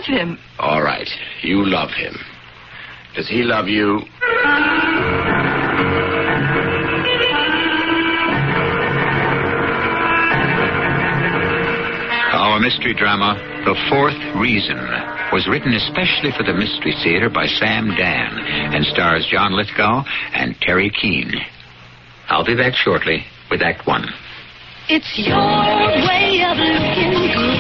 love him. All right. You love him. Does he love you? Our mystery drama, The Fourth Reason, was written especially for the Mystery Theater by Sam Dan and stars John Lithgow and Terry Keane. I'll be back shortly with Act One. It's your way of looking good.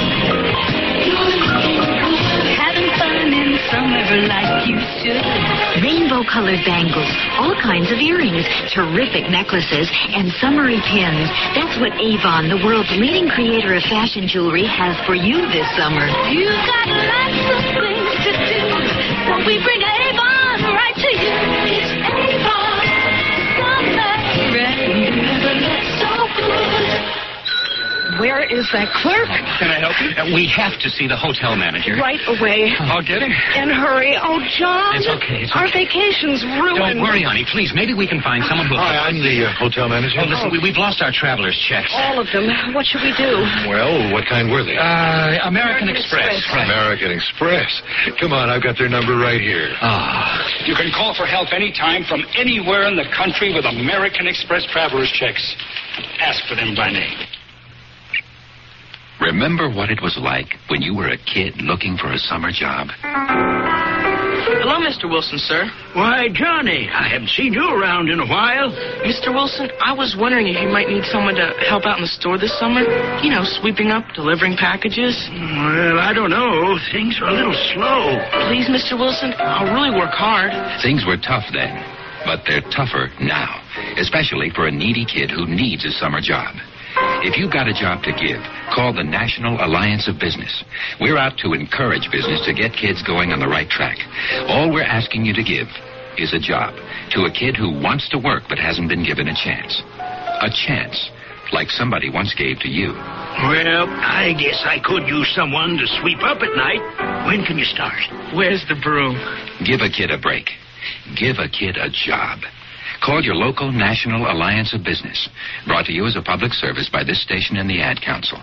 Having fun in summer like you should. Rainbow-colored bangles, all kinds of earrings, terrific necklaces, and summery pins. That's what Avon, the world's leading creator of fashion jewelry, has for you this summer. You've got lots of things to do, so we bring Avon right to you. It's Avon, summer rain, but it's so good. Where is that clerk? Can I help you? We have to see the hotel manager. Right away. I'll get him. And hurry. Oh, John. It's okay. Our vacation's ruined. Don't worry, honey. Please, maybe we can find someone who... Hi, I'm the hotel manager. Oh, listen, we've lost our traveler's checks. All of them. What should we do? Well, what kind were they? American Express. Right. American Express. Come on, I've got their number right here. You can call for help anytime from anywhere in the country with American Express traveler's checks. Ask for them by name. Remember what it was like when you were a kid looking for a summer job? Hello, Mr. Wilson, sir. Why, Johnny, I haven't seen you around in a while. Mr. Wilson, I was wondering if you might need someone to help out in the store this summer. You know, sweeping up, delivering packages. Well, I don't know. Things are a little slow. Please, Mr. Wilson, I'll really work hard. Things were tough then, but they're tougher now, especially for a needy kid who needs a summer job. If you've got a job to give, call the National Alliance of Business. We're out to encourage business to get kids going on the right track. All we're asking you to give is a job to a kid who wants to work but hasn't been given a chance. A chance, like somebody once gave to you. Well, I guess I could use someone to sweep up at night. When can you start? Where's the broom? Give a kid a break. Give a kid a job. Call your local National Alliance of Business. Brought to you as a public service by this station and the Ad Council.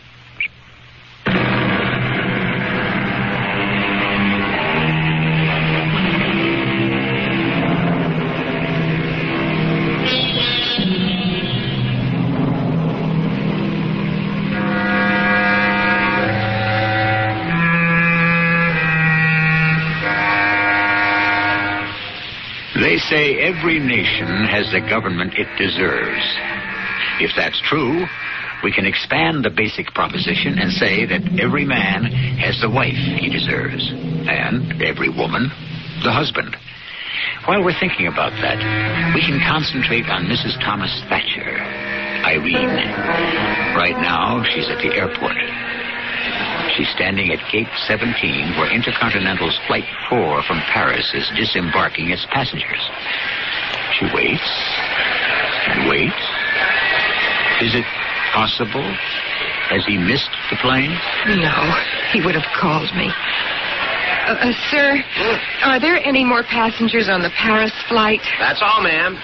They say every nation has the government it deserves. If that's true, we can expand the basic proposition and say that every man has the wife he deserves, and every woman, the husband. While we're thinking about that, we can concentrate on Mrs. Thomas Thatcher, Irene. Right now, she's at the airport. She's standing at Gate 17, where Intercontinental's Flight 4 from Paris is disembarking its passengers. She waits and waits. Is it possible? Has he missed the plane? No, he would have called me. Sir, are there any more passengers on the Paris flight? That's all, ma'am.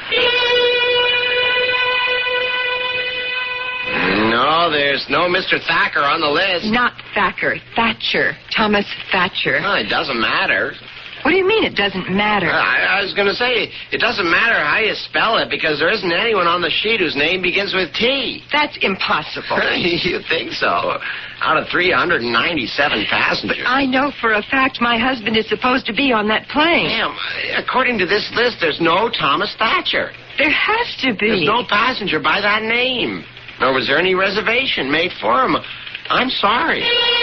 No, there's no Mr. Thacker on the list. Not Thacker. Thatcher. Thomas Thatcher. Well, it doesn't matter. What do you mean it doesn't matter? I was going to say, it doesn't matter how you spell it because there isn't anyone on the sheet whose name begins with T. That's impossible. You think so? Out of 397 passengers. But I know for a fact my husband is supposed to be on that plane. Ma'am, according to this list, there's no Thomas Thatcher. There has to be. There's no passenger by that name. Nor was there any reservation made for him. I'm sorry.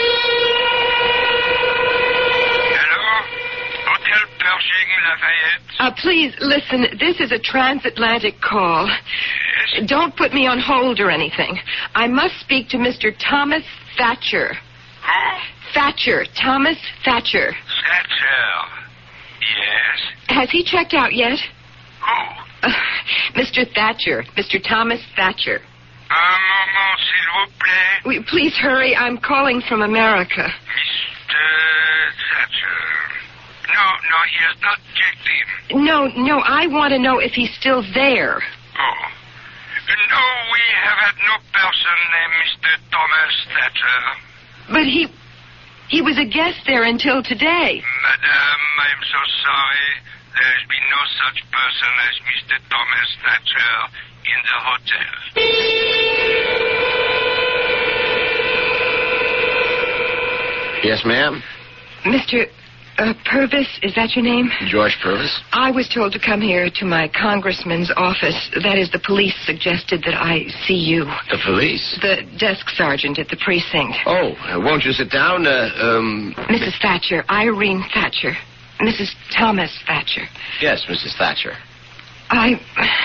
Hello? Hotel Pershing Lafayette? Please, listen. This is a transatlantic call. Yes? Don't put me on hold or anything. I must speak to Mr. Thomas Thatcher. Who? Thatcher. Thomas Thatcher. Thatcher. Yes? Has he checked out yet? Who? Mr. Thatcher. Mr. Thomas Thatcher. Un moment, s'il vous plaît. Please hurry. I'm calling from America. Mr. Thatcher. No, he has not checked in. No, I want to know if he's still there. Oh. No, we have had no person named Mr. Thomas Thatcher. But he... He was a guest there until today. Madame, I'm so sorry. There's been no such person as Mr. Thomas Thatcher in the hotel. Yes, ma'am? Mr. Purvis, is that your name? George Purvis? I was told to come here to my congressman's office. That is, the police suggested that I see you. The police? The desk sergeant at the precinct. Oh, won't you sit down? Mrs. Thatcher, Irene Thatcher. Mrs. Thomas Thatcher. Yes, Mrs. Thatcher. I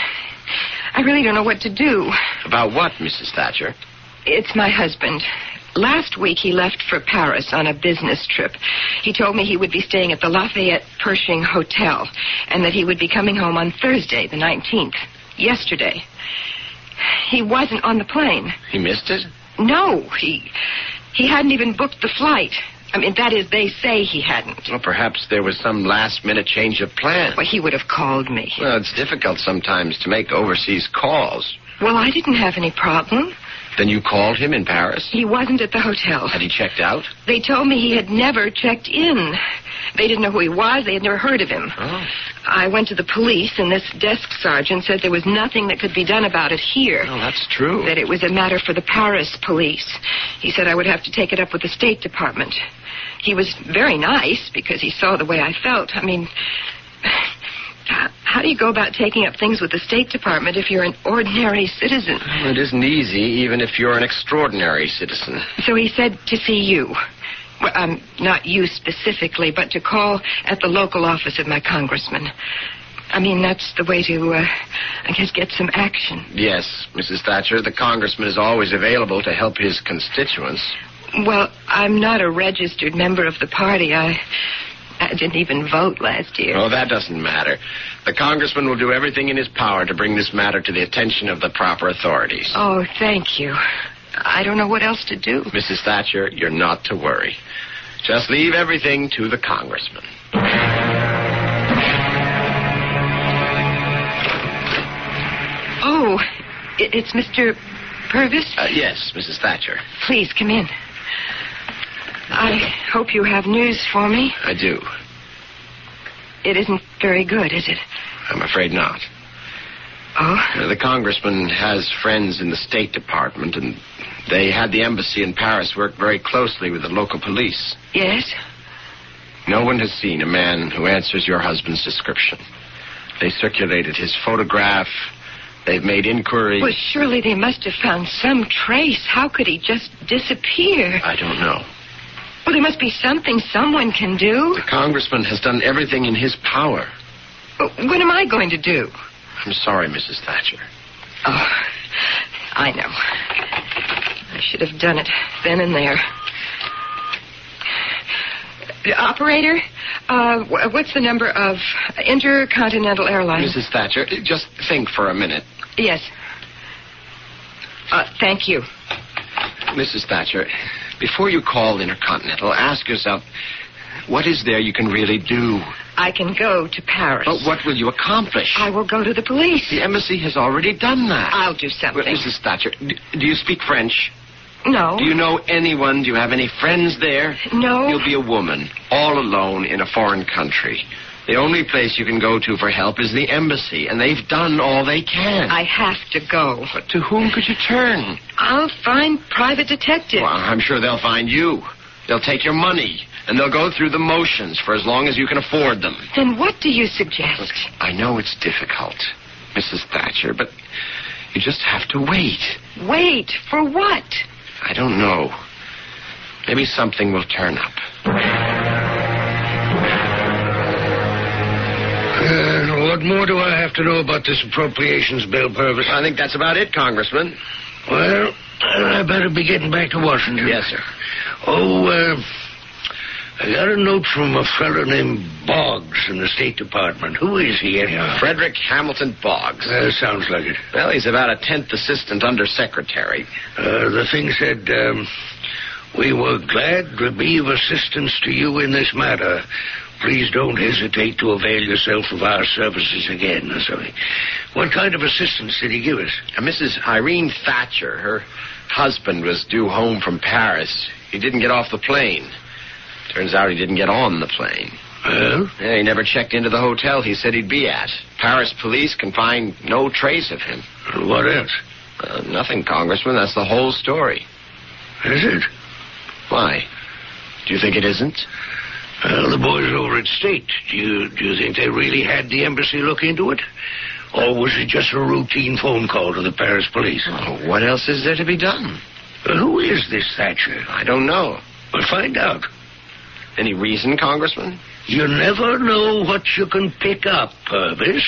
really don't know what to do. About what, Mrs. Thatcher? It's my husband. Last week he left for Paris on a business trip. He told me he would be staying at the Lafayette Pershing Hotel and that he would be coming home on Thursday, the 19th, yesterday. He wasn't on the plane. He missed it? No, he hadn't even booked the flight. I mean, that is, they say he hadn't. Well, perhaps there was some last-minute change of plan. Well, he would have called me. Well, it's difficult sometimes to make overseas calls. Well, I didn't have any problem. Then you called him in Paris? He wasn't at the hotel. Had he checked out? They told me he had never checked in. They didn't know who he was. They had never heard of him. Oh. I went to the police, and this desk sergeant said there was nothing that could be done about it here. Oh, that's true. That it was a matter for the Paris police. He said I would have to take it up with the State Department. He was very nice because he saw the way I felt. I mean, how do you go about taking up things with the State Department if you're an ordinary citizen? Well, it isn't easy, even if you're an extraordinary citizen. So he said to see you. Well, not you specifically, but to call at the local office of my congressman. I mean, that's the way to, I guess, get some action. Yes, Mrs. Thatcher, the congressman is always available to help his constituents. Well, I'm not a registered member of the party. I didn't even vote last year. Oh, that doesn't matter. The congressman will do everything in his power to bring this matter to the attention of the proper authorities. Oh, thank you. I don't know what else to do. Mrs. Thatcher, you're not to worry. Just leave everything to the congressman. Oh, it's Mr. Purvis? Yes, Mrs. Thatcher. Please, come in. I hope you have news for me. I do. It isn't very good, is it? I'm afraid not. Oh? The congressman has friends in the State Department, and they had the embassy in Paris work very closely with the local police. Yes? No one has seen a man who answers your husband's description. They circulated his photograph. They've made inquiries. Well, surely they must have found some trace. How could he just disappear? I don't know. Well, there must be something someone can do. The congressman has done everything in his power. What am I going to do? I'm sorry, Mrs. Thatcher. Oh, I know. I should have done it then and there. Operator, what's the number of Intercontinental Airlines? Mrs. Thatcher, just think for a minute. Yes. Thank you. Mrs. Thatcher, before you call Intercontinental, ask yourself, what is there you can really do? I can go to Paris. But what will you accomplish? I will go to the police. The embassy has already done that. I'll do something. Well, Mrs. Thatcher, do you speak French? No. Do you know anyone? Do you have any friends there? No. You'll be a woman, all alone in a foreign country. The only place you can go to for help is the embassy, and they've done all they can. I have to go. But to whom could you turn? I'll find private detectives. Well, I'm sure they'll find you. They'll take your money, and they'll go through the motions for as long as you can afford them. Then what do you suggest? I know it's difficult, Mrs. Thatcher, but you just have to wait. Wait? For what? I don't know. Maybe something will turn up. What more do I have to know about this appropriations bill, Purvis? I think that's about it, Congressman. Well, I better be getting back to Washington. Yes, sir. I got a note from a fellow named Boggs in the State Department. Who is he, anyhow? Frederick Hamilton Boggs. Sounds like it. Well, he's about a 10th assistant undersecretary. The thing said, we were glad to be of assistance to you in this matter. Please don't hesitate to avail yourself of our services again. What kind of assistance did he give us? Mrs. Irene Thatcher. Her husband was due home from Paris. He didn't get off the plane. Turns out he didn't get on the plane. Well? Yeah, he never checked into the hotel he said he'd be at. Paris police can find no trace of him. What else? Nothing, Congressman. That's the whole story. Is it? Why? Do you think it isn't? Well, the boys over at State, do you think they really had the embassy look into it? Or was it just a routine phone call to the Paris police? Oh, what else is there to be done? Who is this Thatcher? I don't know. Well, find out. Any reason, Congressman? You never know what you can pick up, Purvis.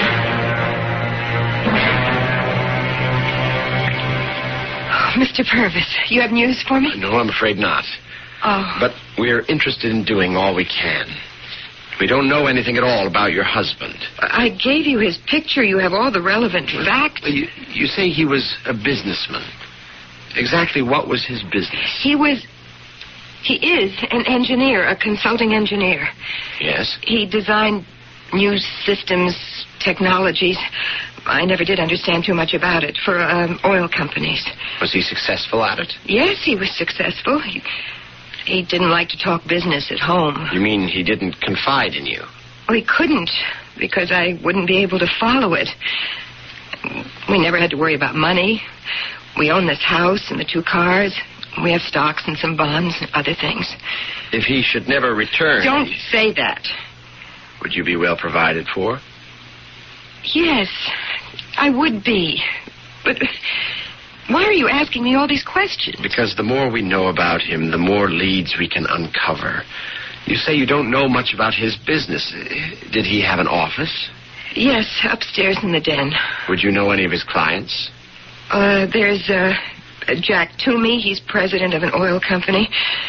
Mr. Purvis, you have news for me? No, I'm afraid not. Oh. But we're interested in doing all we can. We don't know anything at all about your husband. I gave you his picture. You have all the relevant facts. You say he was a businessman. Exactly what was his business? He is an engineer, a consulting engineer. Yes? He designed new systems, technologies. I never did understand too much about it, for oil companies. Was he successful at it? Yes, he was successful. He didn't like to talk business at home. You mean he didn't confide in you? Well, he couldn't, because I wouldn't be able to follow it. We never had to worry about money. We own this house and the 2 cars. We have stocks and some bonds and other things. If he should never return... Don't say that. Would you be well provided for? Yes, I would be. But why are you asking me all these questions? Because the more we know about him, the more leads we can uncover. You say you don't know much about his business. Did he have an office? Yes, upstairs in the den. Would you know any of his clients? There's Jack Toomey. He's president of an oil company.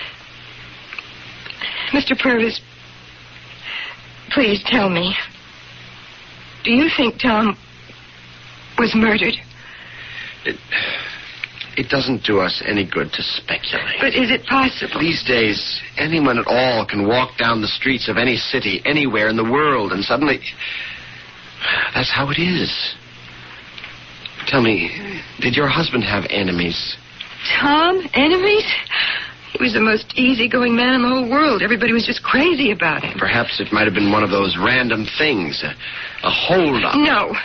Mr. Purvis, please tell me. Do you think Tom was murdered? It doesn't do us any good to speculate. But is it possible? These days, anyone at all can walk down the streets of any city, anywhere in the world, and suddenly... That's how it is. Tell me, did your husband have enemies? Tom? Enemies? He was the most easygoing man in the whole world. Everybody was just crazy about him. Perhaps it might have been one of those random things, a hold-up. No.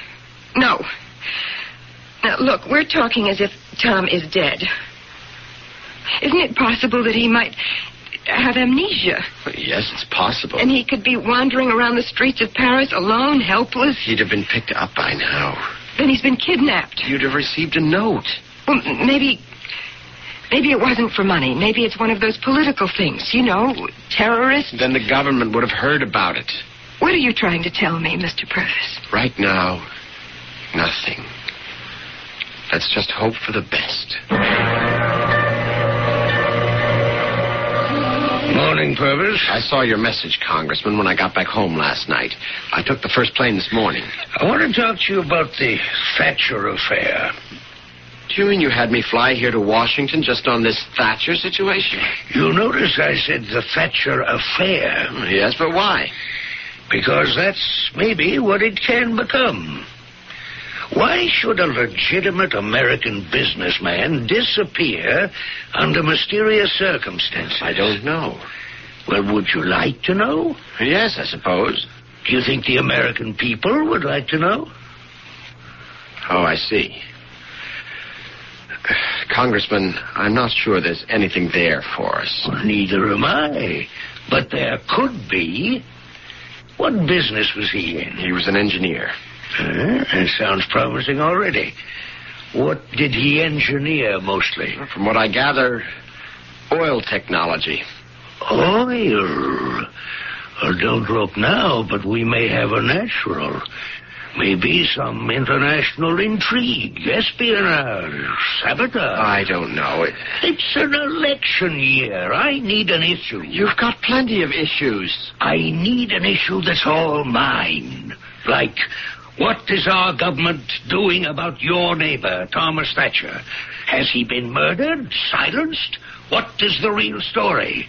Now, look, we're talking as if Tom is dead. Isn't it possible that he might have amnesia? Yes, it's possible. And he could be wandering around the streets of Paris alone, helpless? He'd have been picked up by now. Then he's been kidnapped. You'd have received a note. Well, maybe it wasn't for money. Maybe it's one of those political things. You know, terrorists. Then the government would have heard about it. What are you trying to tell me, Mr. Purvis? Right now, nothing. Let's just hope for the best. Morning, Purvis. I saw your message, Congressman, when I got back home last night. I took the first plane this morning. I want to talk to you about the Thatcher affair. Do you mean you had me fly here to Washington just on this Thatcher situation? You notice I said the Thatcher affair. Yes, but why? Because that's maybe what it can become. Why should a legitimate American businessman disappear under mysterious circumstances? I don't know. Well, would you like to know? Yes, I suppose. Do you think the American people would like to know? Oh, I see. Congressman, I'm not sure there's anything there for us. Well, neither am I. But there could be. What business was he in? He was an engineer. That sounds promising already. What did he engineer mostly? From what I gather, oil technology. Oil? Well, don't look now, but we may have a natural. Maybe some international intrigue, espionage, sabotage. I don't know. It's an election year. I need an issue. You've got plenty of issues. I need an issue that's all mine. Like, what is our government doing about your neighbor, Thomas Thatcher? Has he been murdered? Silenced? What is the real story?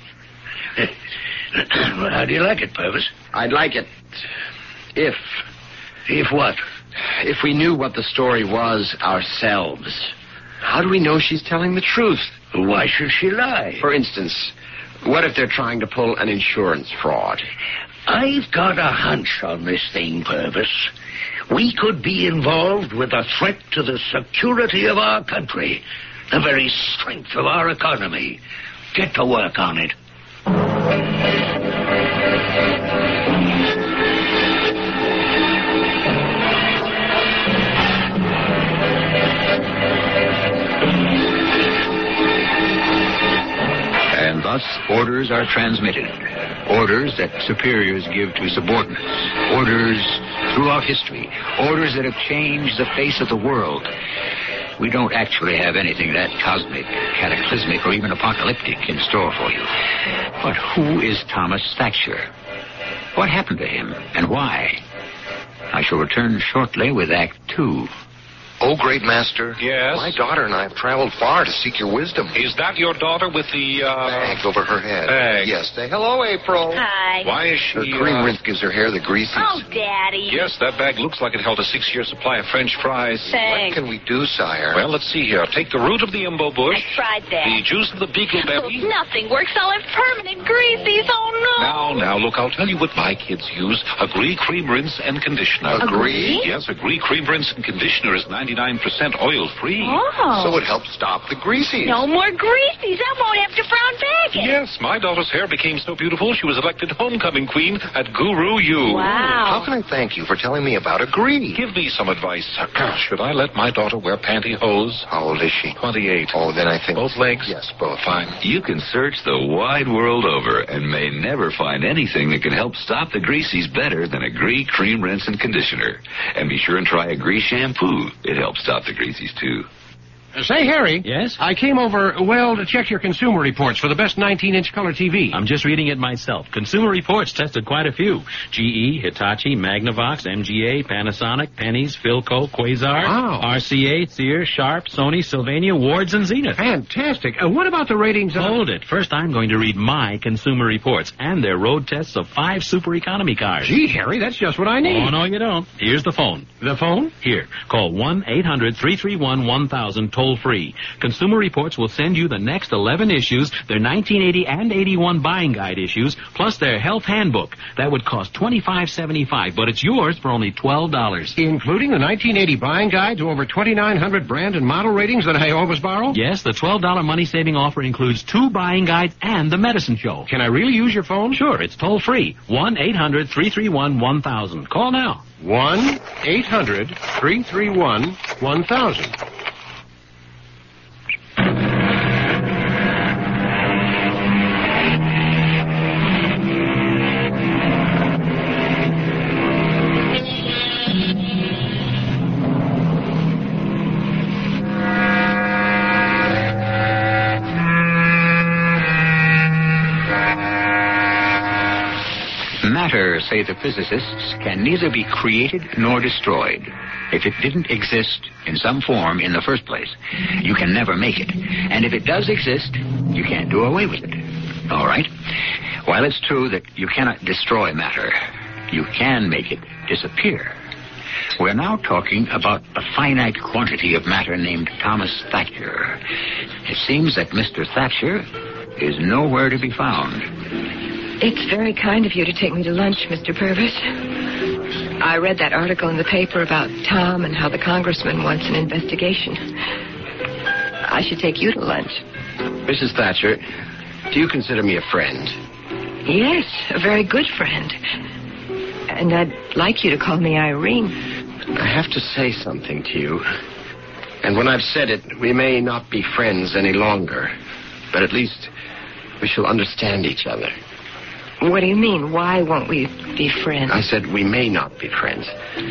Well, how do you like it, Purvis? I'd like it if... If what? If we knew what the story was ourselves. How do we know she's telling the truth? Why should she lie? For instance, what if they're trying to pull an insurance fraud? I've got a hunch on this thing, Purvis. We could be involved with a threat to the security of our country, the very strength of our economy. Get to work on it. And thus, orders are transmitted. Orders that superiors give to subordinates. Orders throughout history. Orders that have changed the face of the world. We don't actually have anything that cosmic, cataclysmic, or even apocalyptic in store for you. But who is Thomas Thatcher? What happened to him, and why? I shall return shortly with Act 2. Oh, great master. Yes? My daughter and I have traveled far to seek your wisdom. Is that your daughter with the, Bag over her head. Bag. Yes. Say hello, April. Hi. Why is Her she, cream rinse gives her hair the greases. Oh, Daddy. Yes, that bag looks like it held a 6-year supply of French fries. Thanks. What can we do, sire? Well, let's see here. Take the root of the imbo bush. I tried that. The juice of the beagleberry. Oh, nothing works. All are permanent greasies. Oh, no. Now, look, I'll tell you what my kids use. Agree cream rinse and conditioner. Agree? Yes, Agree cream rinse and conditioner is 99% oil-free. Oh. So it helps stop the greasies. No more greasies. I won't have to brown bag it. Yes, my daughter's hair became so beautiful she was elected homecoming queen at Guru U. How Wow. can I thank you for telling me about Agree? Give me some advice. Should I let my daughter wear pantyhose? How old is she? 28. Oh, then I think... Both legs? Yes, both. Fine. You can search the wide world over and may never find anything that can help stop the greasies better than Agree Cream Rinse and Conditioner. And be sure and try Agree Shampoo. It helps stop the greasies, too. Say, Harry. Yes? I came over, to check your consumer reports for the best 19-inch color TV. I'm just reading it myself. Consumer Reports tested quite a few. GE, Hitachi, Magnavox, MGA, Panasonic, Penny's, Philco, Quasar, Wow. RCA, Sears, Sharp, Sony, Sylvania, Wards, and Zenith. Fantastic. What about the ratings of... Hold it. First, I'm going to read my Consumer Reports and their road tests of 5 super economy cars. Gee, Harry, that's just what I need. Oh, no, you don't. Here's the phone. The phone? Here. Call 1-800-331-1000 toll-free. Consumer Reports will send you the next 11 issues, their 1980 and 81 buying guide issues, plus their health handbook. That would cost $25.75, but it's yours for only $12. Including the 1980 buying guide to over 2,900 brand and model ratings that I always borrow? Yes, the $12 money-saving offer includes 2 buying guides and the medicine show. Can I really use your phone? Sure, it's toll-free. 1-800-331-1000. Call now. 1-800-331-1000. Matter, say the physicists, can neither be created nor destroyed. If it didn't exist in some form in the first place, you can never make it. And if it does exist, you can't do away with it. All right? While it's true that you cannot destroy matter, you can make it disappear. We're now talking about a finite quantity of matter named Thomas Thatcher. It seems that Mr. Thatcher is nowhere to be found. It's very kind of you to take me to lunch, Mr. Purvis. I read that article in the paper about Tom and how the congressman wants an investigation. I should take you to lunch. Mrs. Thatcher, do you consider me a friend? Yes, a very good friend. And I'd like you to call me Irene. I have to say something to you. And when I've said it, we may not be friends any longer. But at least we shall understand each other. What do you mean? Why won't we be friends? I said we may not be friends.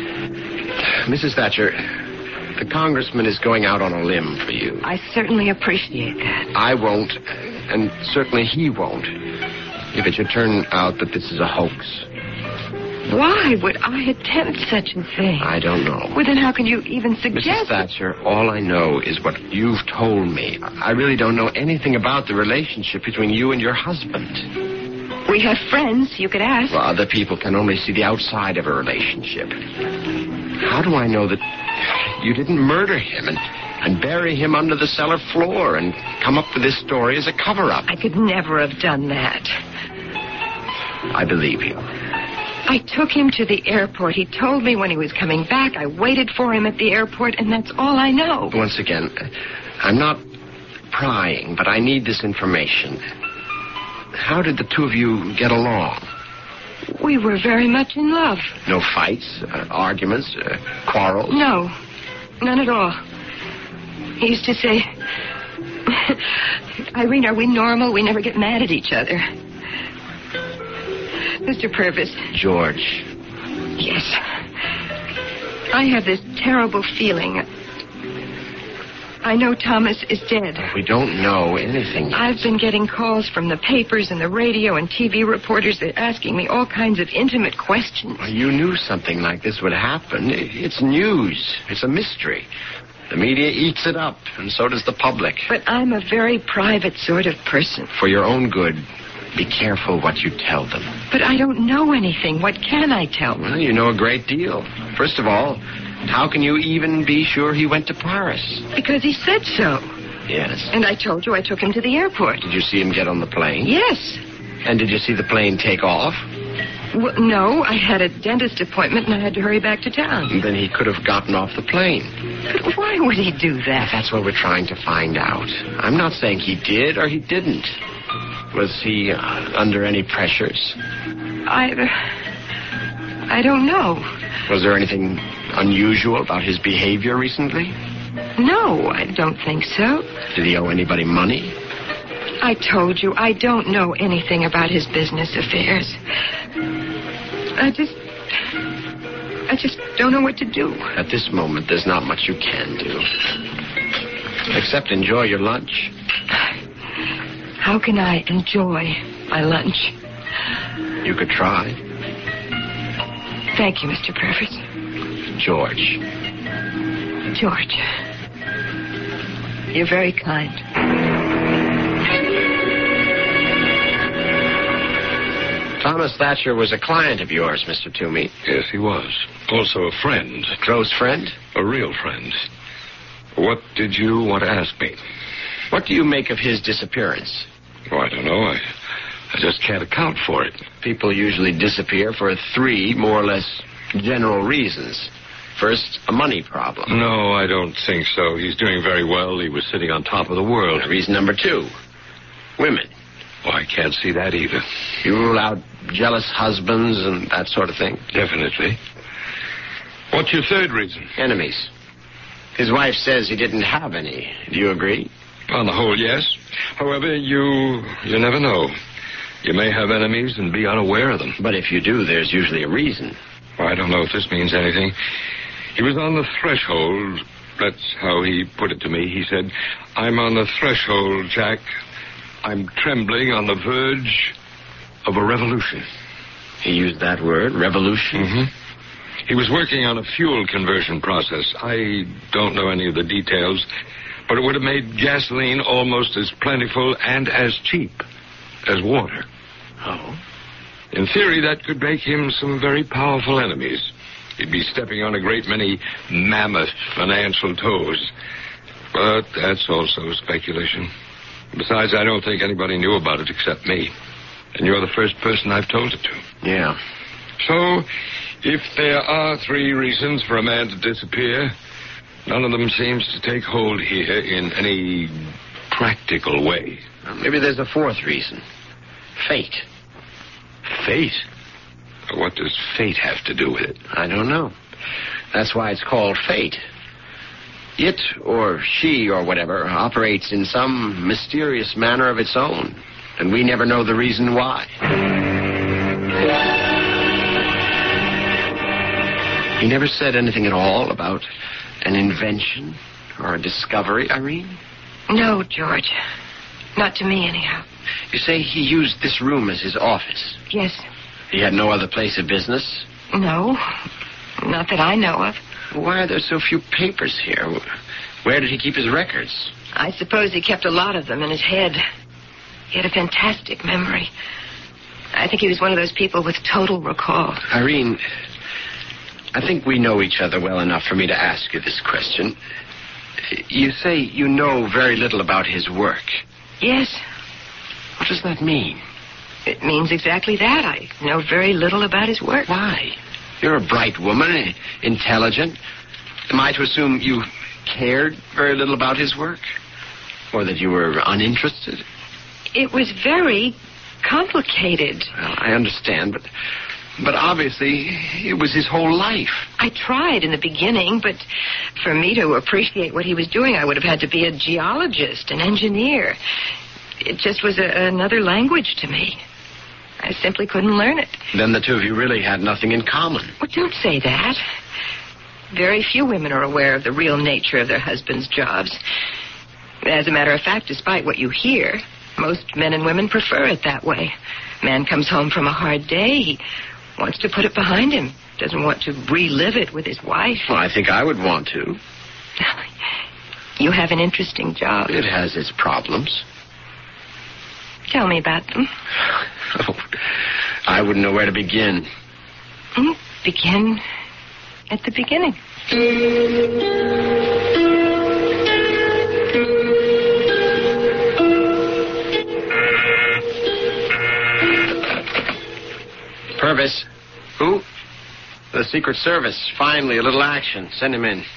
Mrs. Thatcher, the congressman is going out on a limb for you. I certainly appreciate that. I won't, and certainly he won't, if it should turn out that this is a hoax. Why would I attempt such a thing? I don't know. Well, then how can you even suggest Mrs. Thatcher, all I know is what you've told me. I really don't know anything about the relationship between you and your husband. We have friends, you could ask. Well, other people can only see the outside of a relationship. How do I know that you didn't murder him? And and bury him under the cellar floor and come up with this story as a cover-up. I could never have done that. I believe you. I took him to the airport. He told me when he was coming back. I waited for him at the airport, and that's all I know. Once again, I'm not prying, but I need this information. How did the two of you get along? We were very much in love. No fights, arguments, quarrels? No, none at all. He used to say, Irene, are we normal? We never get mad at each other. Mr. Purvis. George. Yes. I have this terrible feeling. I know Thomas is dead. We don't know anything yet. I've been getting calls from the papers and the radio and TV reporters. They're asking me all kinds of intimate questions. Well, you knew something like this would happen. It's news. It's a mystery. The media eats it up, and so does the public. But I'm a very private sort of person. For your own good, be careful what you tell them. But I don't know anything. What can I tell them? Well, you know a great deal. First of all, how can you even be sure he went to Paris? Because he said so. Yes. And I told you I took him to the airport. Did you see him get on the plane? Yes. And did you see the plane take off? Well, no, I had a dentist appointment and I had to hurry back to town. Then he could have gotten off the plane. But why would he do that? That's what we're trying to find out. I'm not saying he did or he didn't. Was he under any pressures? I don't know. Was there anything unusual about his behavior recently? No, I don't think so. Did he owe anybody money? I told you, I don't know anything about his business affairs. I just don't know what to do. At this moment, there's not much you can do. Except enjoy your lunch. How can I enjoy my lunch? You could try. Thank you, Mr. Purvis. George. George. You're very kind. Thomas Thatcher was a client of yours, Mr. Toomey. Yes, he was. Also a friend. A close friend? A real friend. What did you want to ask me? What do you make of his disappearance? Oh, I don't know. I just can't account for it. People usually disappear for 3 more or less general reasons. First, a money problem. No, I don't think so. He's doing very well. He was sitting on top of the world. Reason number 2, women. Oh, I can't see that either. You rule out jealous husbands and that sort of thing? Definitely. What's your third reason? Enemies. His wife says he didn't have any. Do you agree? On the whole, yes. However, you never know. You may have enemies and be unaware of them. But if you do, there's usually a reason. Well, I don't know if this means anything. He was on the threshold. That's how he put it to me. He said, "I'm on the threshold, Jack. I'm trembling on the verge of a revolution." He used that word, revolution? Mm-hmm. He was working on a fuel conversion process. I don't know any of the details, but it would have made gasoline almost as plentiful and as cheap as water. Oh? In theory, that could make him some very powerful enemies. He'd be stepping on a great many mammoth financial toes. But that's also speculation. Besides, I don't think anybody knew about it except me. And you're the first person I've told it to. Yeah. So, if there are 3 reasons for a man to disappear, none of them seems to take hold here in any practical way. Well, maybe there's a 4th reason. Fate. Fate? What does fate have to do with it? I don't know. That's why it's called fate. It, or she, or whatever, operates in some mysterious manner of its own, and we never know the reason why. He never said anything at all about an invention or a discovery, Irene? No, George. Not to me, anyhow. You say he used this room as his office? Yes. He had no other place of business? No. Not that I know of. Why are there so few papers here? Where did he keep his records? I suppose he kept a lot of them in his head. He had a fantastic memory. I think he was one of those people with total recall. Irene, I think we know each other well enough for me to ask you this question. You say you know very little about his work. Yes, What does that mean? it means exactly that. I know very little about his work. Why? You're a bright woman, intelligent. Am I to assume you cared very little about his work? Or that you were uninterested? It was very complicated. Well, I understand, but obviously it was his whole life. I tried in the beginning, but for me to appreciate what he was doing, I would have had to be a geologist, an engineer. It just was another language to me. I simply couldn't learn it. Then the two of you really had nothing in common. Well, don't say that. Very few women are aware of the real nature of their husbands' jobs. As a matter of fact, despite what you hear, most men and women prefer it that way. Man comes home from a hard day. He wants to put it behind him. Doesn't want to relive it with his wife. Well, I think I would want to. You have an interesting job. It has its problems. Tell me about them. Oh, I wouldn't know where to begin. Begin at the beginning. Purvis. Who? The Secret Service. Finally, a little action. Send him in.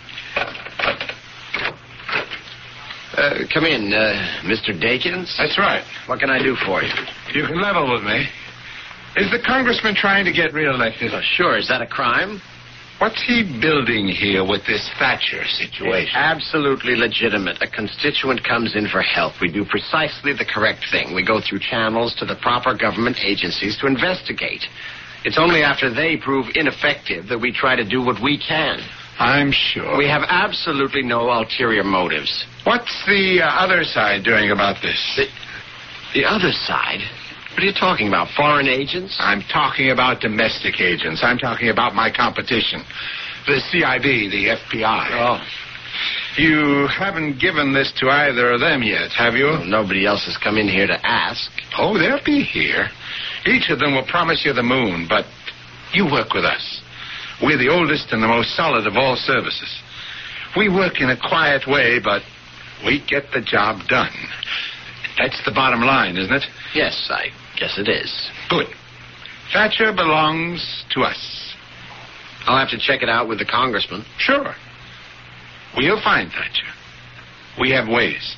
Come in, Mr. Dakins. That's right. What can I do for you? You can level with me. Is the congressman trying to get reelected? Sure. Is that a crime? What's he building here with this Thatcher situation? It's absolutely legitimate. A constituent comes in for help. We do precisely the correct thing. We go through channels to the proper government agencies to investigate. It's only after they prove ineffective that we try to do what we can. I'm sure. We have absolutely no ulterior motives. What's the other side doing about this? The other side? What are you talking about? Foreign agents? I'm talking about domestic agents. I'm talking about my competition. The CID, the FBI. Oh. You haven't given this to either of them yet, have you? Well, nobody else has come in here to ask. Oh, they'll be here. Each of them will promise you the moon, but you work with us. We're the oldest and the most solid of all services. We work in a quiet way, but we get the job done. That's the bottom line, isn't it? Yes, I guess it is. Good. Thatcher belongs to us. I'll have to check it out with the congressman. Sure. We'll find Thatcher. We have ways.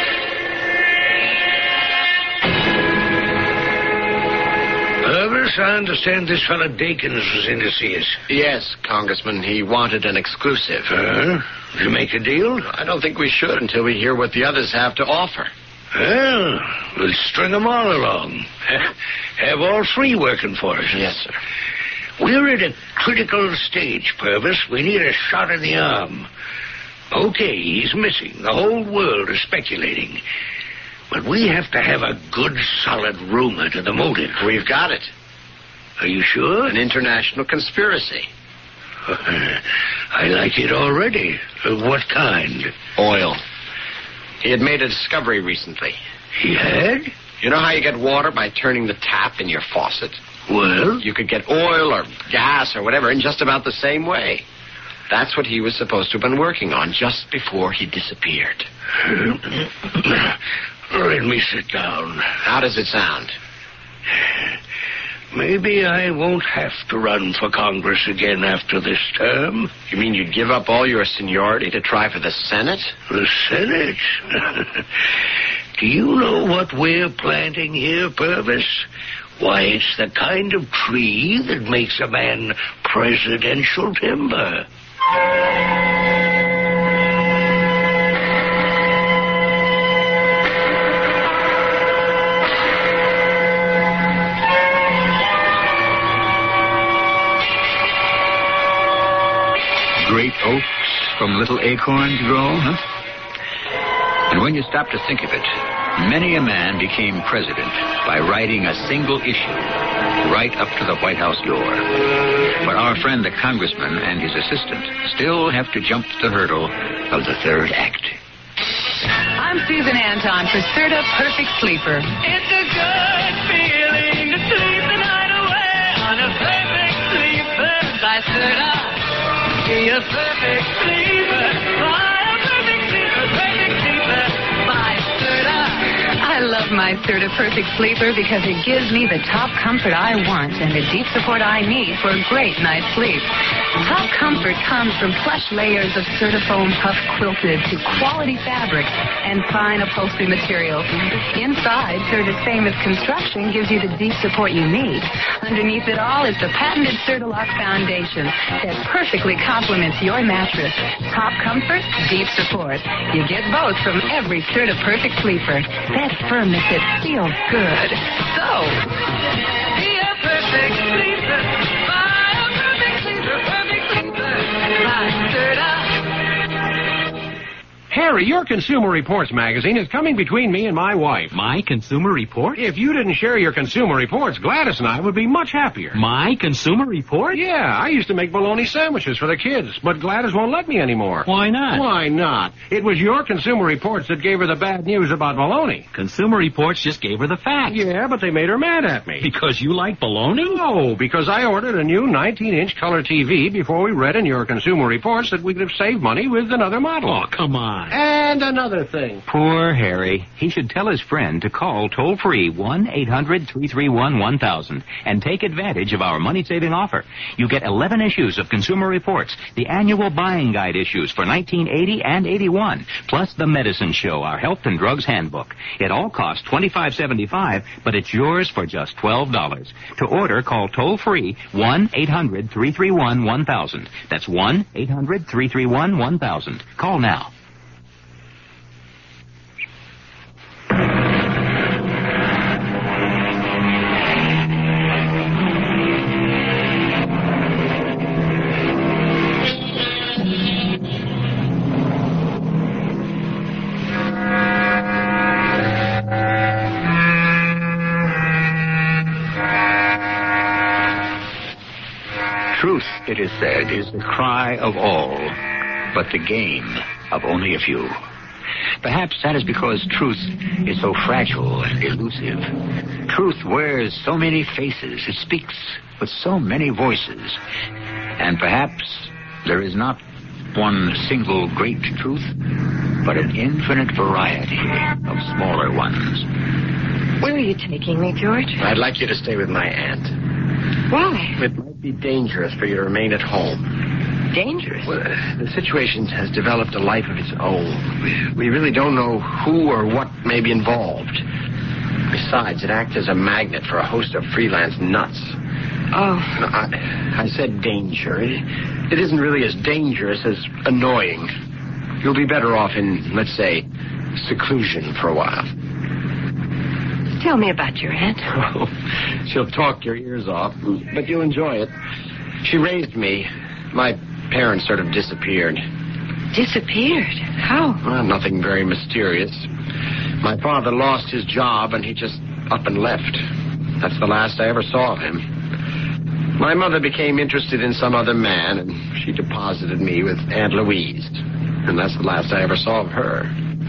Purvis, I understand this fellow Dakins was in to see us. Yes, Congressman. He wanted an exclusive. Did you make a deal? I don't think we should until we hear what the others have to offer. Well, we'll string them all along. Have all three working for us. Yes, sir. We're at a critical stage, Purvis. We need a shot in the arm. Okay, he's missing. The whole world is speculating. But we have to have a good, solid rumor to the motive. We've got it. Are you sure? An international conspiracy. I like it already. What kind? Oil. He had made a discovery recently. He had? You know how you get water by turning the tap in your faucet? Well? You could get oil or gas or whatever in just about the same way. That's what he was supposed to have been working on just before he disappeared. Let me sit down. How does it sound? Maybe I won't have to run for Congress again after this term. You mean you'd give up all your seniority to try for the Senate? The Senate? Do you know what we're planting here, Purvis? Why, it's the kind of tree that makes a man presidential timber. Great oaks from little acorns grow, huh? And when you stop to think of it, many a man became president by writing a single issue right up to the White House door. But our friend the congressman and his assistant still have to jump the hurdle of the third act. I'm Susan Anton for Serta Perfect Sleeper. It's a good feeling to sleep the night away on a perfect sleeper by Serta. Be a perfect sleeper by a love my Serta Perfect Sleeper because it gives me the top comfort I want and the deep support I need for a great night's sleep. Top comfort comes from plush layers of Serta-Foam puff quilted to quality fabrics and fine upholstery materials. Inside, Serta's famous construction gives you the deep support you need. Underneath it all is the patented Serta-Lock foundation that perfectly complements your mattress. Top comfort, deep support. You get both from every Serta Perfect Sleeper. That firmness that feels good. So, be a perfect sleeper. Buy a perfect sleeper, buy Serta. Harry, your Consumer Reports magazine is coming between me and my wife. My Consumer Report? If you didn't share your Consumer Reports, Gladys and I would be much happier. My Consumer Report? Yeah, I used to make bologna sandwiches for the kids, but Gladys won't let me anymore. Why not? Why not? It was your Consumer Reports that gave her the bad news about bologna. Consumer Reports just gave her the facts. Yeah, but they made her mad at me. Because you like bologna? No, because I ordered a new 19-inch color TV before we read in your Consumer Reports that we could have saved money with another model. Oh, come on. And another thing. Poor Harry. He should tell his friend to call toll-free 1-800-331-1000 and take advantage of our money-saving offer. You get 11 issues of Consumer Reports, the annual buying guide issues for 1980 and 81, plus the Medicine Show, our health and drugs handbook. It all costs $25.75, but it's yours for just $12. To order, call toll-free 1-800-331-1000. That's 1-800-331-1000. Call now. Truth, it is said, is the cry of all, but the game of only a few. Perhaps that is because truth is so fragile and elusive. Truth wears so many faces. It speaks with so many voices. And perhaps there is not one single great truth, but an infinite variety of smaller ones. Where are you taking me, George? I'd like you to stay with my aunt. Why? It might be dangerous for you to remain at home. Dangerous? Well, the situation has developed a life of its own. We really don't know who or what may be involved. Besides, it acts as a magnet for a host of freelance nuts. Oh. I said danger. It isn't really as dangerous as annoying. You'll be better off in, let's say, seclusion for a while. Tell me about your aunt. Oh, she'll talk your ears off, but you'll enjoy it. She raised me. My parents sort of disappeared. Disappeared? How? Well, nothing very mysterious. My father lost his job, and he just up and left. That's the last I ever saw of him. My mother became interested in some other man, and she deposited me with Aunt Louise. And that's the last I ever saw of her.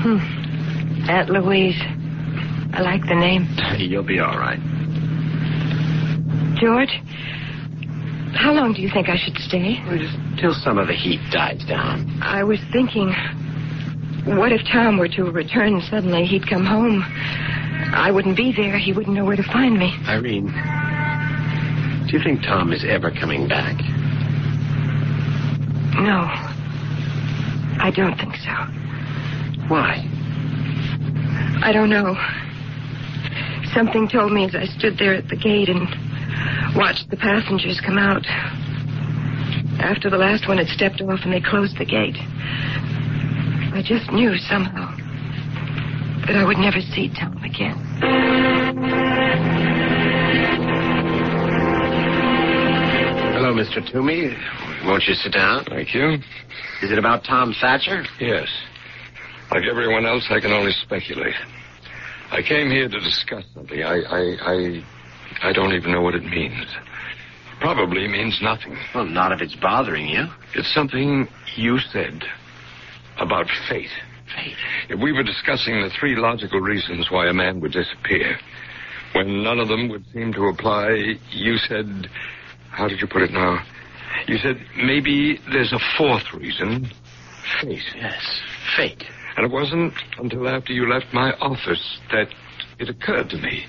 Aunt Louise. I like the name. You'll be all right. George, how long do you think I should stay? Well, just till some of the heat dies down. I was thinking, what if Tom were to return suddenly? He'd come home. I wouldn't be there. He wouldn't know where to find me. Irene, do you think Tom is ever coming back? No. I don't think so. Why? I don't know. Something told me as I stood there at the gate and watched the passengers come out. After the last one had stepped off and they closed the gate, I just knew somehow that I would never see Tom again. Hello, Mr. Toomey. Won't you sit down? Thank you. Is it about Tom Thatcher? Yes. Like everyone else, I can only speculate. I came here to discuss something. I don't even know what it means. Probably means nothing. Well, not if it's bothering you. It's something you said about fate. Fate? If we were discussing the 3 logical reasons why a man would disappear, when none of them would seem to apply, you said... How did you put it now? You said maybe there's a 4th reason. Fate. Yes, fate. And it wasn't until after you left my office that it occurred to me.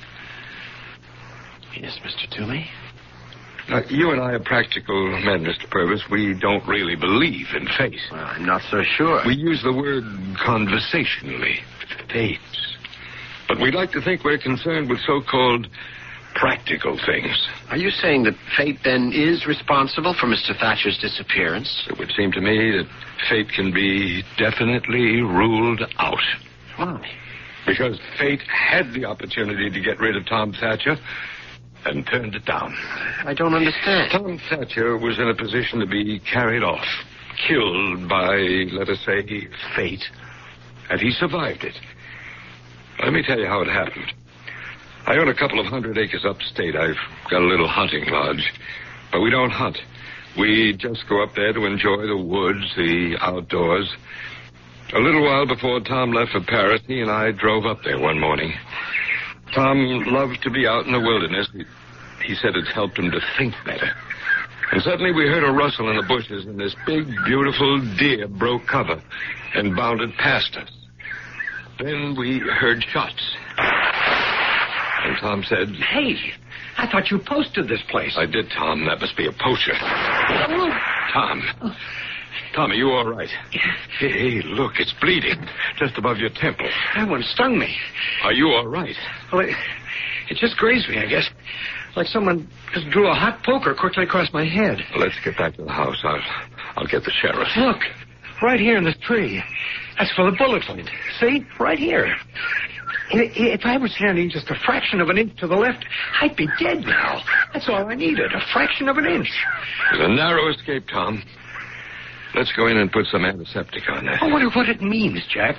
Yes, Mr. Toomey? You and I are practical men, Mr. Purvis. We don't really believe in fate. Well, I'm not so sure. We use the word conversationally. Fate. But we like to think we're concerned with so-called practical things. Are you saying that fate, then, is responsible for Mr. Thatcher's disappearance? It would seem to me that fate can be definitely ruled out. Why? Because fate had the opportunity to get rid of Tom Thatcher and turned it down. I don't understand. Tom Thatcher was in a position to be carried off, killed by, let us say, fate, and he survived it. Let me tell you how it happened. I own a couple of 100 acres upstate. I've got a little hunting lodge, but we don't hunt. We just go up there to enjoy the woods, the outdoors. A little while before Tom left for Paris, he and I drove up there one morning. Tom loved to be out in the wilderness. He said it's helped him to think better. And suddenly we heard a rustle in the bushes, and this big, beautiful deer broke cover and bounded past us. Then we heard shots. And Tom said... Hey, I thought you posted this place. I did, Tom. That must be a poacher. Tom. Tom, are you all right? Hey, look, it's bleeding. Just above your temple. That one stung me. Are you all right? Well, it just grazed me, I guess. Like someone just drew a hot poker quickly across my head. Let's get back to the house. I'll get the sheriff. Look, right here in this tree. That's where the bullet went. See? Right here. If I was standing just a fraction of an inch to the left, I'd be dead now. That's all I needed, a fraction of an inch. It was a narrow escape, Tom. Let's go in and put some antiseptic on that. I wonder what it means, Jack.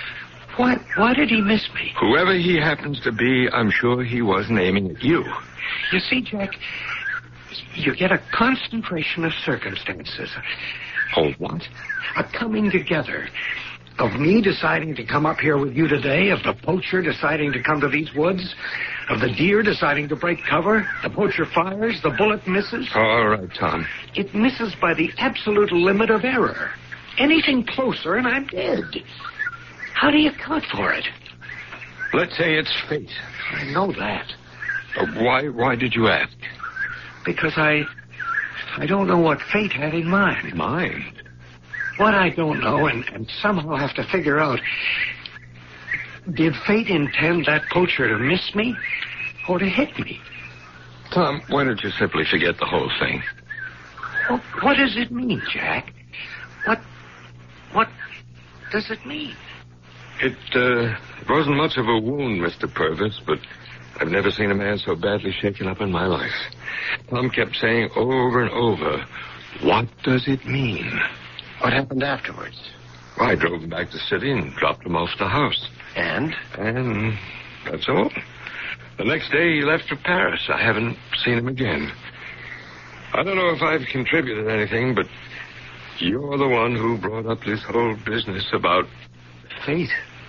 Why did he miss me? Whoever he happens to be, I'm sure he wasn't aiming at you. You see, Jack, you get a concentration of circumstances. Oh, what? A coming together. Of me deciding to come up here with you today, of the poacher deciding to come to these woods, of the deer deciding to break cover, the poacher fires, the bullet misses. All right, Tom. It misses by the absolute limit of error. Anything closer and I'm dead. How do you account for it? Let's say it's fate. I know that. Why did you ask? Because I don't know what fate had in mind. Mind? What I don't know and somehow have to figure out, did fate intend that poacher to miss me or to hit me? Tom, why don't you simply forget the whole thing? Well, what does it mean, Jack? What does it mean? It wasn't much of a wound, Mr. Purvis, but I've never seen a man so badly shaken up in my life. Tom kept saying over and over, what does it mean? What happened afterwards? Well, I drove him back to the city and dropped him off at the house. And? And that's all. The next day, he left for Paris. I haven't seen him again. I don't know if I've contributed anything, but you're the one who brought up this whole business about fate.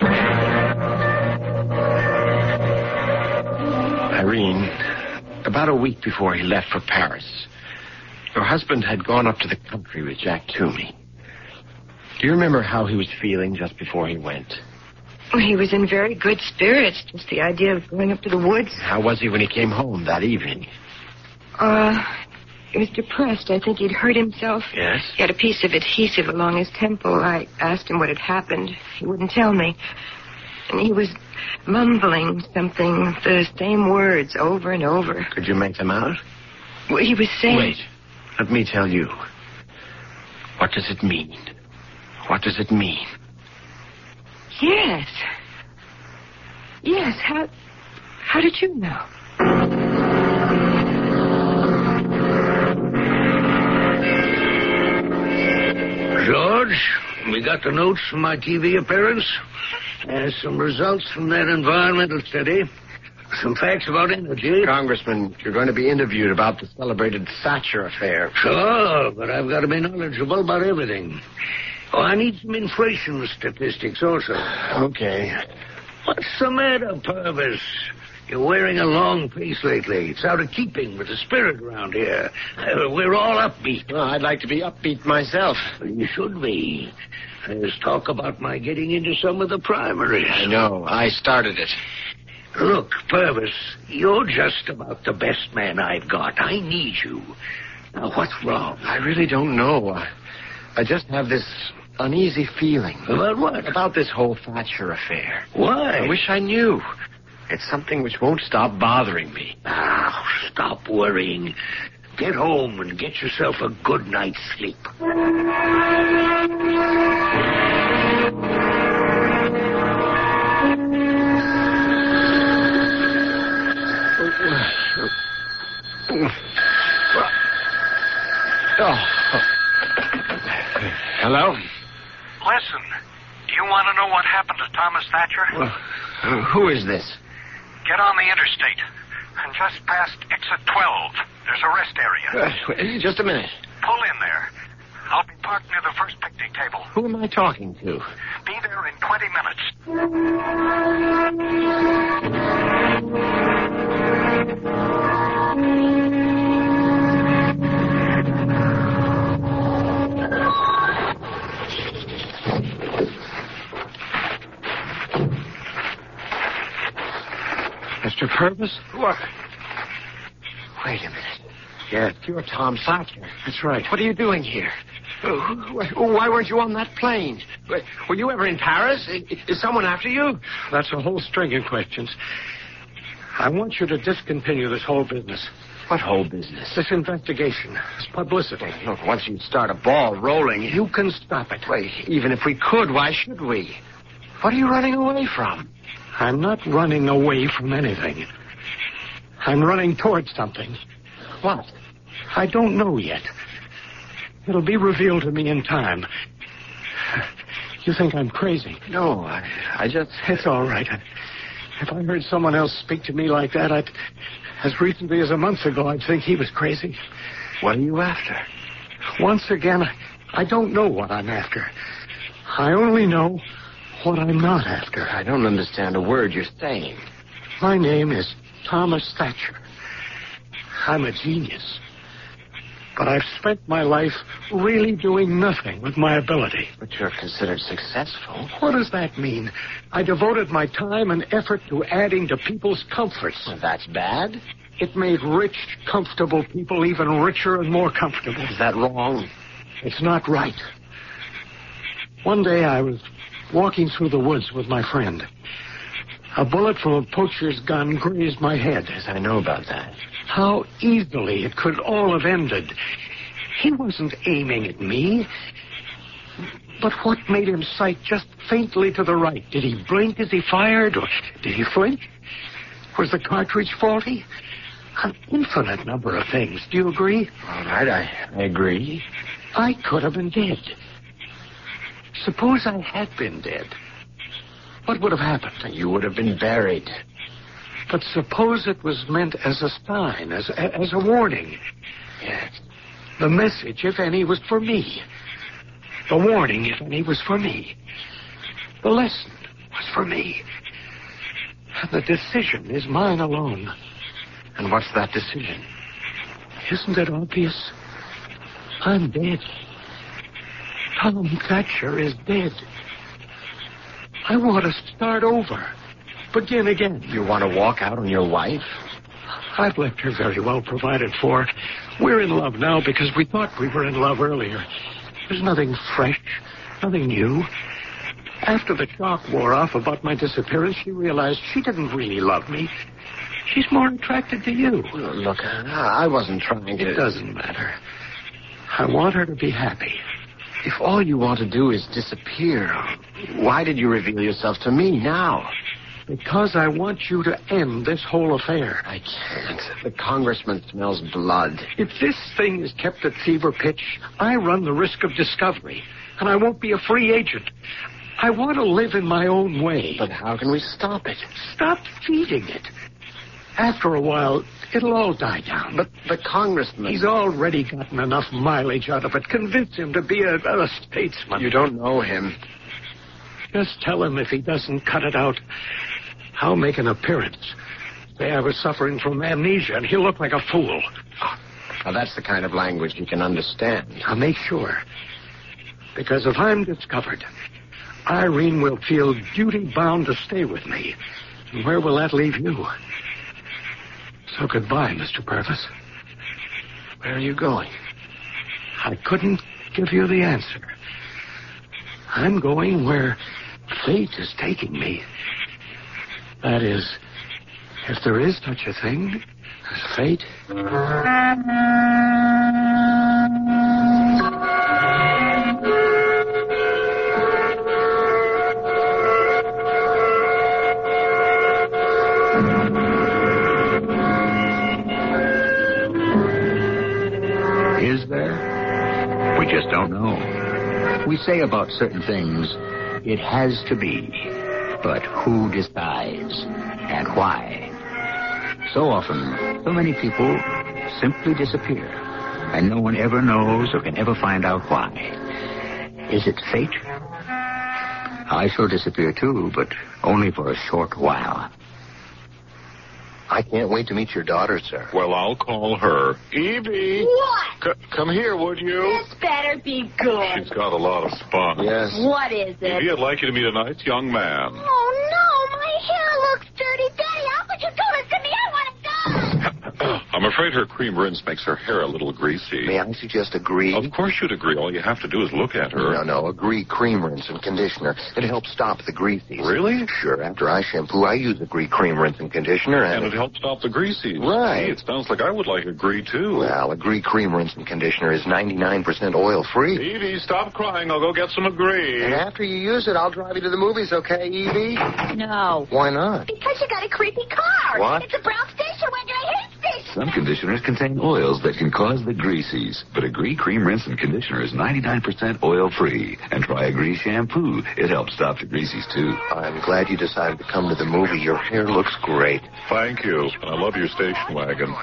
Irene, about a week before he left for Paris, your husband had gone up to the country with Jack Toomey. Do you remember how he was feeling just before he went? Well, he was in very good spirits. Just the idea of going up to the woods. How was he when he came home that evening? He was depressed. I think he'd hurt himself. Yes? He had a piece of adhesive along his temple. I asked him what had happened. He wouldn't tell me. And he was mumbling something, the same words over and over. Could you make them out? Well, he was saying... Wait. Let me tell you. What does it mean? What does it mean? Yes. Yes, how did you know? George, we got the notes from my TV appearance. Some results from that environmental study. Some facts about energy. Congressman, you're going to be interviewed about the celebrated Thatcher affair. Sure, but I've got to be knowledgeable about everything. Oh, I need some inflation statistics also. Okay. What's the matter, Purvis? You're wearing a long face lately. It's out of keeping with the spirit around here. We're all upbeat. Well, I'd like to be upbeat myself. You should be. There's talk about my getting into some of the primaries. I know. I started it. Look, Purvis, you're just about the best man I've got. I need you. Now, what's wrong? I really don't know. I just have this uneasy feeling. About what? About this whole Thatcher affair. Why? I wish I knew. It's something which won't stop bothering me. Ah, stop worrying. Get home and get yourself a good night's sleep. Hello? Listen, you want to know what happened to Thomas Thatcher? Who is this? Get on the interstate. And just past exit 12, there's a rest area. Just a minute. Pull in there. I'll be parked near the first picnic table. Who am I talking to? Be there in 20 minutes. Mr. Purvis? What? Wait a minute. Yeah. You're Tom Thatcher. That's right. What are you doing here? Why weren't you on that plane? Were you ever in Paris? Is someone after you? That's a whole string of questions. I want you to discontinue this whole business. What whole business? This investigation. This publicity. Look, once you start a ball rolling... You can stop it. Wait, even if we could, why should we? What are you running away from? I'm not running away from anything. I'm running towards something. What? I don't know yet. It'll be revealed to me in time. You think I'm crazy? No, I just... It's all right. If I heard someone else speak to me like that, as recently as a month ago, I'd think he was crazy. What are you after? Once again, I don't know what I'm after. I only know what I'm not after. I don't understand a word you're saying. My name is Thomas Thatcher. I'm a genius. But I've spent my life really doing nothing with my ability. But you're considered successful. What does that mean? I devoted my time and effort to adding to people's comforts. Well, that's bad. It made rich, comfortable people even richer and more comfortable. Is that wrong? It's not right. One day I was walking through the woods with my friend. A bullet from a poacher's gun grazed my head. Yes, I know about that. How easily it could all have ended. He wasn't aiming at me. But what made him sight just faintly to the right? Did he blink as he fired, or did he flinch? Was the cartridge faulty? An infinite number of things. Do you agree? All right, I agree. I could have been dead. Suppose I had been dead. What would have happened? You would have been buried. But suppose it was meant as a sign, as a warning. Yes. The message, if any, was for me. The warning, if any, was for me. The lesson was for me. And the decision is mine alone. And what's that decision? Isn't it obvious? I'm dead. Tom Thatcher is dead. I want to start over. Begin again. You want to walk out on your wife? I've left her very well provided for. We're in love now because we thought we were in love earlier. There's nothing fresh, nothing new. After the shock wore off about my disappearance, she realized she didn't really love me. She's more attracted to you. Look, I wasn't trying to... It doesn't matter. I want her to be happy. If all you want to do is disappear, why did you reveal yourself to me now? Because I want you to end this whole affair. I can't. The congressman smells blood. If this thing is kept at fever pitch, I run the risk of discovery, and I won't be a free agent. I want to live in my own way. But how can we stop it? Stop feeding it. After a while, it'll all die down. But the congressman... He's already gotten enough mileage out of it. Convince him to be a statesman. You don't know him. Just tell him if he doesn't cut it out, I'll make an appearance. Say I was suffering from amnesia, and he'll look like a fool. Now, that's the kind of language he can understand. I'll make sure. Because if I'm discovered, Irene will feel duty-bound to stay with me. Where will that leave you? So goodbye, Mr. Purvis. Where are you going? I couldn't give you the answer. I'm going where fate is taking me. That is, if there is such a thing as fate. Is there? We just don't know. We say about certain things, it has to be. But who decides and why? So often, so many people simply disappear, and no one ever knows or can ever find out why. Is it fate? I shall disappear too, but only for a short while. I can't wait to meet your daughter, sir. Well, I'll call her. Evie! What? Come here, would you? This better be good. She's got a lot of spunk. Yes. What is it? Evie, I'd like you to meet a nice young man. Oh, no, my hair looks dirty. Daddy, how could you do this to me? I want it done. I'm afraid her cream rinse makes her hair a little greasy. May I suggest Agree? Of course you'd agree. All you have to do is look at her. No, Agree cream rinse and conditioner. It helps stop the greasies. Really? Sure. After I shampoo, I use Agree cream rinse and conditioner. And it helps stop the greasies. Right. Gee, it sounds like I would like Agree, too. Well, Agree cream rinse and conditioner is 99% oil-free. Evie, stop crying. I'll go get some Agree. And after you use it, I'll drive you to the movies, okay, Evie? No. Why not? Because you got a creepy car. What? It's a brown station wagon. I hate stations. Some conditioners contain oils that can cause the greasies, but Agree Cream Rinse and Conditioner is 99% oil-free. And try Agree Shampoo. It helps stop the greasies, too. I'm glad you decided to come to the movie. Your hair looks great. Thank you. I love your station wagon.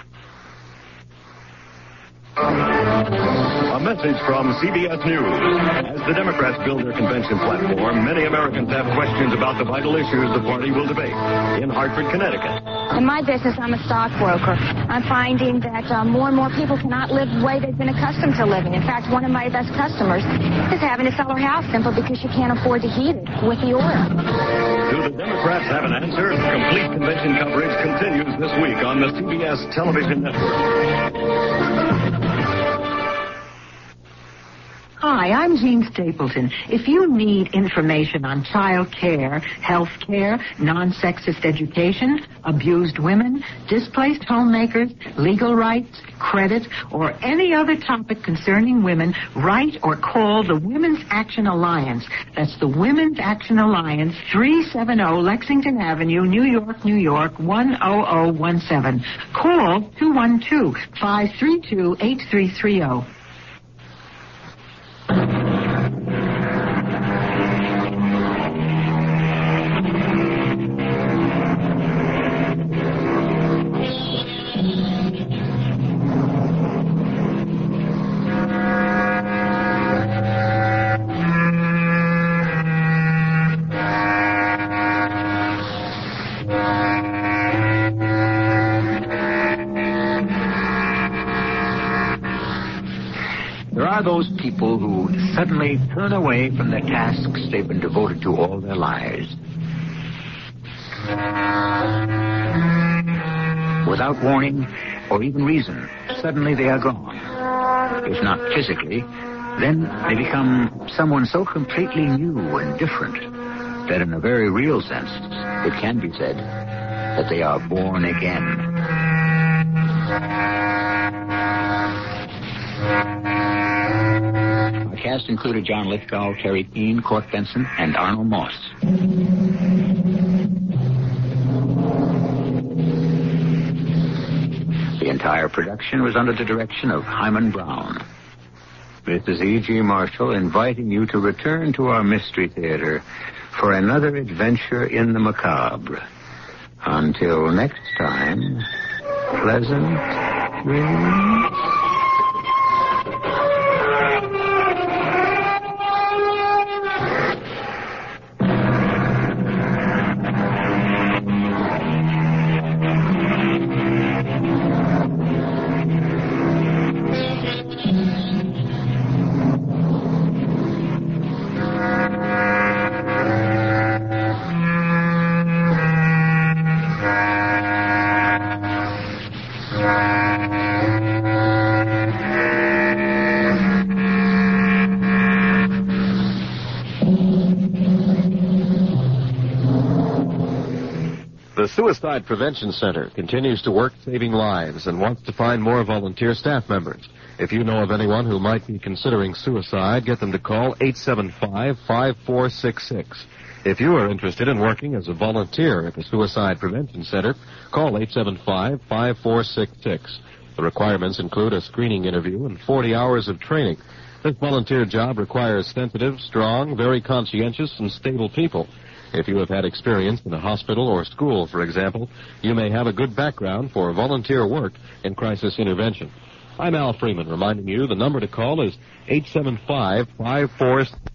A message from CBS News. As the Democrats build their convention platform, many Americans have questions about the vital issues the party will debate. In Hartford, Connecticut. In my business, I'm a stockbroker. I'm finding that more and more people cannot live the way they've been accustomed to living. In fact, one of my best customers is having to sell her house simply because she can't afford to heat it with the oil. Do the Democrats have an answer? Complete convention coverage continues this week on the CBS television network. Hi, I'm Jean Stapleton. If you need information on child care, health care, non-sexist education, abused women, displaced homemakers, legal rights, credit, or any other topic concerning women, write or call the Women's Action Alliance. That's the Women's Action Alliance, 370 Lexington Avenue, New York, 10017. Call 212-532-8330. There are those people who suddenly turn away from the tasks they've been devoted to all their lives. Without warning or even reason, suddenly they are gone. If not physically, then they become someone so completely new and different that in a very real sense, it can be said that they are born again. Our cast included John Lithgow, Terry Keane, Court Benson, and Arnold Moss. The entire production was under the direction of Hyman Brown. This is E.G. Marshall inviting you to return to our Mystery Theater for another adventure in the macabre. Until next time, pleasant dreams. The Suicide Prevention Center continues to work saving lives and wants to find more volunteer staff members. If you know of anyone who might be considering suicide, get them to call 875-5466. If you are interested in working as a volunteer at the Suicide Prevention Center, call 875-5466. The requirements include a screening interview and 40 hours of training. This volunteer job requires sensitive, strong, very conscientious, and stable people. If you have had experience in a hospital or school, for example, you may have a good background for volunteer work in crisis intervention. I'm Al Freeman, reminding you the number to call is 875-5466.